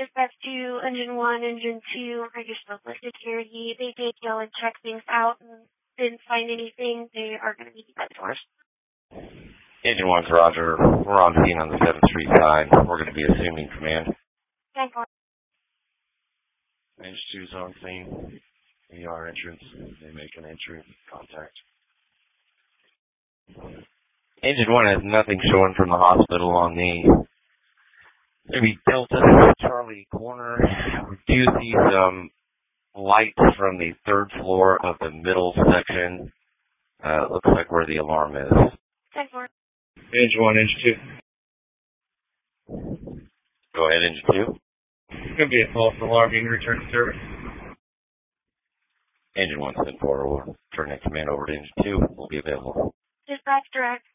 Dispatch 2, Engine 1, Engine 2, I just spoke with security. They did go and check things out and didn't find anything. They are going to be by the doors. Engine 1's Roger. We're on scene on the 7th Street side. We're going to be assuming command. Thank you. Engine 2's on scene. ER entrance. They make an entry. Contact. Engine 1 has nothing showing from the hospital on the maybe Delta Charlie corner. We do see some lights from the 3rd floor of the middle section. Looks like where the alarm is. 10-4. Engine 1, Engine 2. Go ahead, Engine 2. It's going to be a false alarm being returned to service. Engine 1 sent forward. We'll turn that command over to Engine 2. We'll be available. Dispatch direct.